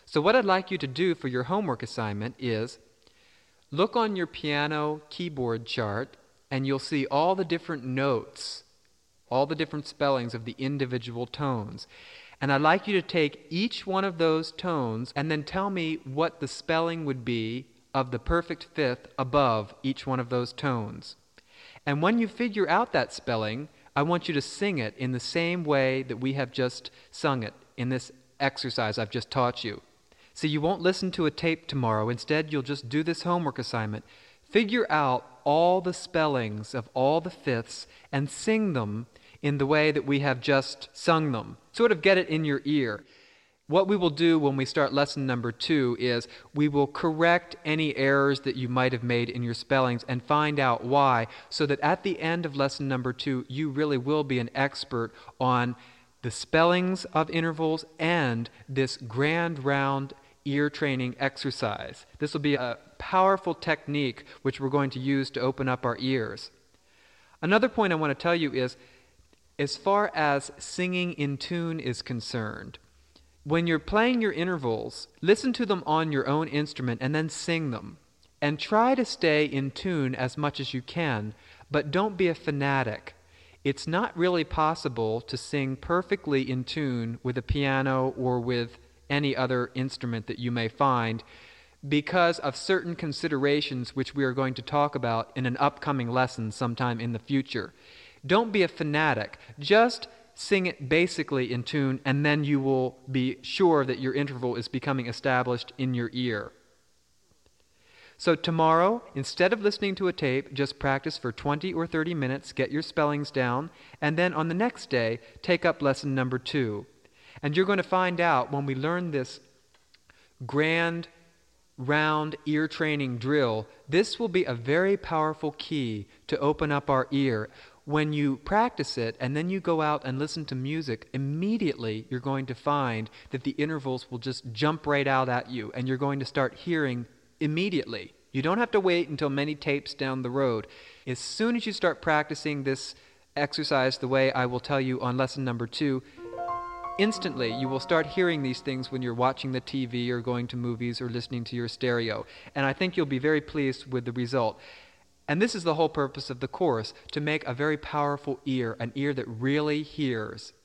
So what I'd like you to do for your homework assignment is look on your piano keyboard chart and you'll see all the different notes, all the different spellings of the individual tones. And I'd like you to take each one of those tones and then tell me what the spelling would be of the perfect fifth above each one of those tones. And when you figure out that spelling, I want you to sing it in the same way that we have just sung it in this exercise I've just taught you. So you won't listen to a tape tomorrow. Instead, you'll just do this homework assignment. Figure out all the spellings of all the fifths and sing them in the way that we have just sung them. Sort of get it in your ear. What we will do when we start lesson number 2 is we will correct any errors that you might have made in your spellings and find out why, so that at the end of lesson number 2, you really will be an expert on the spellings of intervals and this grand round ear training exercise. This will be a powerful technique which we're going to use to open up our ears. Another point I want to tell you is, as far as singing in tune is concerned, when you're playing your intervals, listen to them on your own instrument and then sing them. And try to stay in tune as much as you can, but don't be a fanatic. It's not really possible to sing perfectly in tune with a piano or with any other instrument that you may find because of certain considerations which we are going to talk about in an upcoming lesson sometime in the future. Don't be a fanatic. Just sing it basically in tune, and then you will be sure that your interval is becoming established in your ear. So tomorrow, instead of listening to a tape, just practice for 20 or 30 minutes, get your spellings down, and then on the next day, take up lesson number 2. And you're going to find out when we learn this grand, round ear training drill, this will be a very powerful key to open up our ear. When you practice it and then you go out and listen to music, immediately you're going to find that the intervals will just jump right out at you and you're going to start hearing immediately. You don't have to wait until many tapes down the road. As soon as you start practicing this exercise the way I will tell you on lesson number 2, instantly you will start hearing these things when you're watching the TV or going to movies or listening to your stereo. And I think you'll be very pleased with the result. And this is the whole purpose of the course, to make a very powerful ear, an ear that really hears.